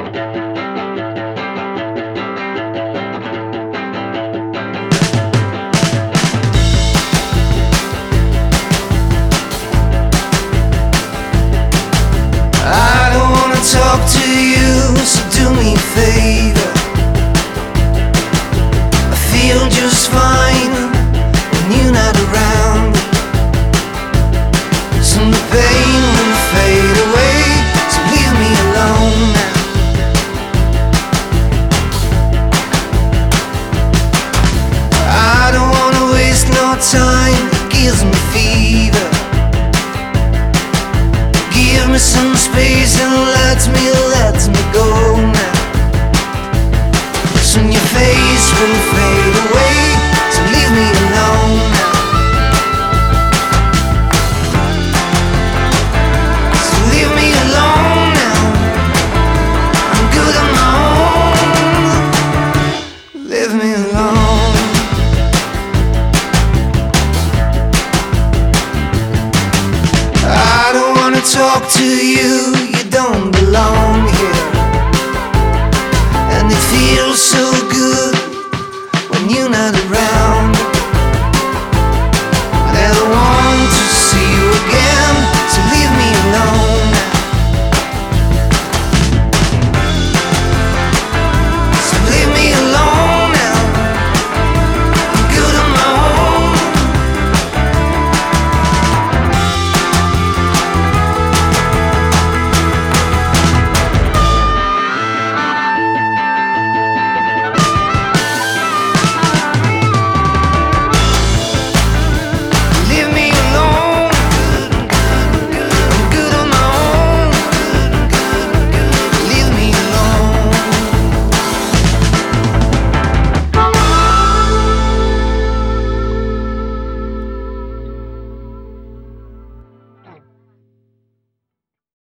I don't wanna talk to you, so do me a favor. I feel just fine when you're not around. So the pain will fade away, so leave me alone now. I don't wanna waste no time, it gives me fever. Give me some space and let me go now. Soon your face will fade away, so leave me alone now. So leave me alone now. I'm good on my own. Leave me alone. I don't wanna talk to you,